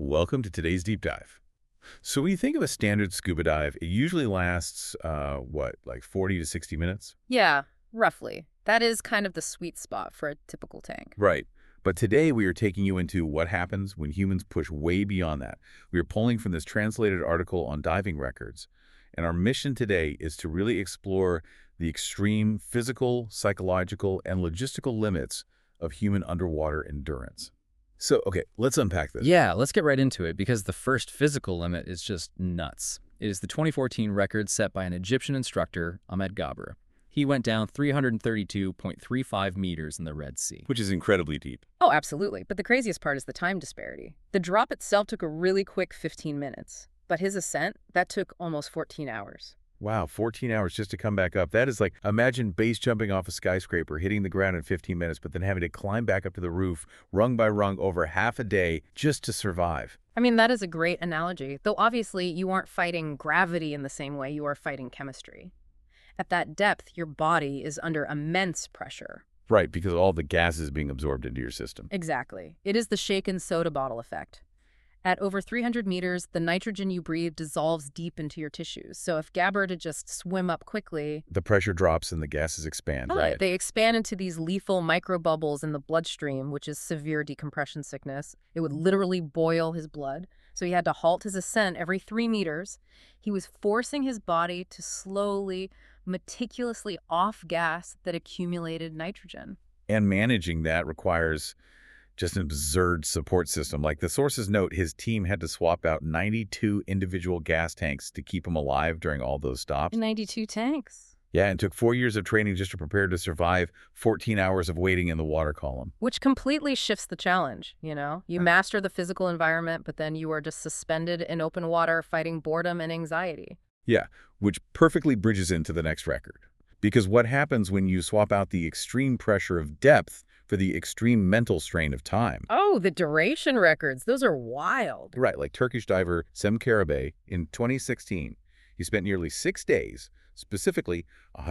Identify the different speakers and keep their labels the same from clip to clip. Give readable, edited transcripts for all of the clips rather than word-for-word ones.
Speaker 1: Welcome to today's deep dive. So when you think of a standard scuba dive, it usually lasts, like 40 to 60 minutes?
Speaker 2: Yeah, roughly. That is kind of the sweet spot for a typical tank.
Speaker 1: Right. But today we are taking you into what happens when humans push way beyond that. We are pulling from this translated article on diving records. And our mission today is to really explore the extreme physical, psychological, and logistical limits of human underwater endurance. So, okay, let's unpack this.
Speaker 3: Yeah, let's get right into it because the first physical limit is just nuts. It is the 2014 record set by an Egyptian instructor, Ahmed Gabr. He went down 332.35 meters in the Red Sea.
Speaker 1: Which is incredibly deep.
Speaker 2: Oh, absolutely. But the craziest part is the time disparity. The drop itself took a really quick 15 minutes, but his ascent, that took almost 14 hours.
Speaker 1: Wow, 14 hours just to come back up. That is like, imagine base jumping off a skyscraper, hitting the ground in 15 minutes, but then having to climb back up to the roof, rung by rung, over half a day just to survive.
Speaker 2: I mean, that is a great analogy, though obviously you aren't fighting gravity in the same way you are fighting chemistry. At that depth, your body is under immense pressure.
Speaker 1: Right, because all the gas is being absorbed into your system.
Speaker 2: Exactly. It is the shaken soda bottle effect. At over 300 meters, the nitrogen you breathe dissolves deep into your tissues. So if Gabr were to just swim up quickly,
Speaker 1: The pressure drops and the gases expand, right?
Speaker 2: they expand into these lethal microbubbles in the bloodstream, which is severe decompression sickness. It would literally boil his blood. So he had to halt his ascent every 3 meters. He was forcing his body to slowly, meticulously off gas that accumulated nitrogen.
Speaker 1: And managing that requires just an absurd support system. Like the sources note, his team had to swap out 92 individual gas tanks to keep him alive during all those stops.
Speaker 2: 92 tanks.
Speaker 1: Yeah, and took 4 years of training just to prepare to survive 14 hours of waiting in the water column.
Speaker 2: Which completely shifts the challenge, you know? You master the physical environment, but then you are just suspended in open water fighting boredom and anxiety.
Speaker 1: Yeah, which perfectly bridges into the next record. Because what happens when you swap out the extreme pressure of depth for the extreme mental strain of time?
Speaker 2: Oh, the duration records. Those are wild.
Speaker 1: Right, like Turkish diver Sem Karabey in 2016. He spent nearly 6 days, specifically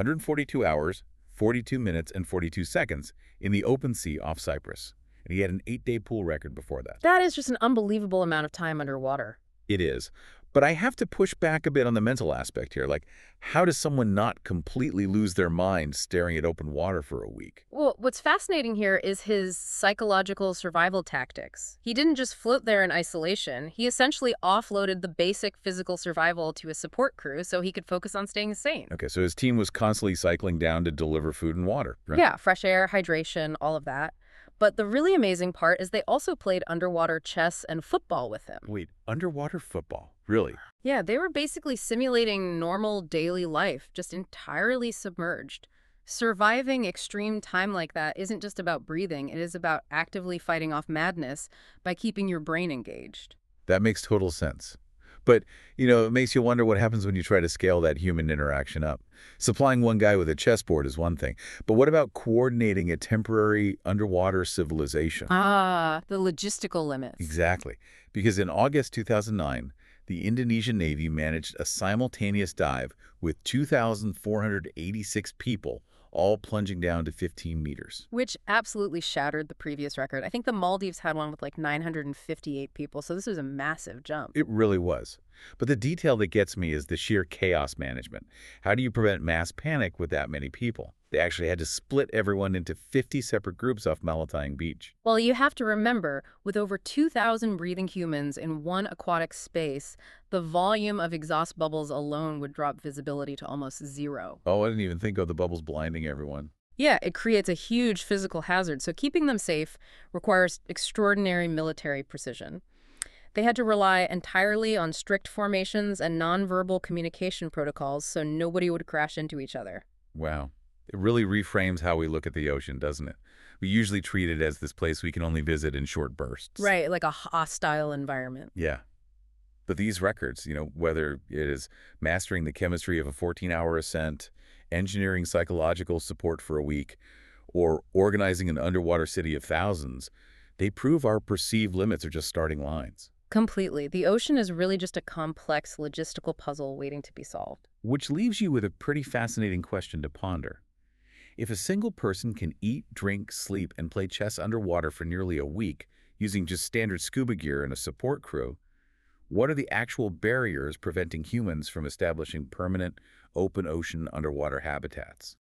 Speaker 1: 142 hours, 42 minutes, and 42 seconds in the open sea off Cyprus. And he had an 8-day pool record before that.
Speaker 2: That is just an unbelievable amount of time underwater.
Speaker 1: It is. But I have to push back a bit on the mental aspect here. Like, how does someone not completely lose their mind staring at open water for a week?
Speaker 2: Well, what's fascinating here is his psychological survival tactics. He didn't just float there in isolation. He essentially offloaded the basic physical survival to his support crew so he could focus on staying sane.
Speaker 1: Okay, so his team was constantly cycling down to deliver food and water, right?
Speaker 2: Yeah, fresh air, hydration, all of that. But the really amazing part is they also played underwater chess and football with him.
Speaker 1: Wait, underwater football? Really?
Speaker 2: Yeah, they were basically simulating normal daily life, just entirely submerged. Surviving extreme time like that isn't just about breathing, it is about actively fighting off madness by keeping your brain engaged.
Speaker 1: That makes total sense. But, it makes you wonder what happens when you try to scale that human interaction up. Supplying one guy with a chessboard is one thing, but what about coordinating a temporary underwater civilization?
Speaker 2: Ah, the logistical limits.
Speaker 1: Exactly. Because in August 2009, the Indonesian Navy managed a simultaneous dive with 2,486 people, all plunging down to 15 meters.
Speaker 2: Which absolutely shattered the previous record. I think the Maldives had one with like 958 people, so this was a massive jump.
Speaker 1: It really was. But the detail that gets me is the sheer chaos management. How do you prevent mass panic with that many people? They actually had to split everyone into 50 separate groups off Malatang Beach.
Speaker 2: Well, you have to remember, with over 2,000 breathing humans in one aquatic space, the volume of exhaust bubbles alone would drop visibility to almost zero.
Speaker 1: Oh, I didn't even think of the bubbles blinding everyone.
Speaker 2: Yeah, it creates a huge physical hazard, so keeping them safe requires extraordinary military precision. They had to rely entirely on strict formations and nonverbal communication protocols so nobody would crash into each other.
Speaker 1: Wow. It really reframes how we look at the ocean, doesn't it? We usually treat it as this place we can only visit in short bursts.
Speaker 2: Right, like a hostile environment.
Speaker 1: Yeah. But these records, whether it is mastering the chemistry of a 14-hour ascent, engineering psychological support for a week, or organizing an underwater city of thousands, they prove our perceived limits are just starting lines.
Speaker 2: Completely. The ocean is really just a complex logistical puzzle waiting to be solved.
Speaker 1: Which leaves you with a pretty fascinating question to ponder. If a single person can eat, drink, sleep, and play chess underwater for nearly a week, using just standard scuba gear and a support crew. What are the actual barriers preventing humans from establishing permanent, open ocean underwater habitats?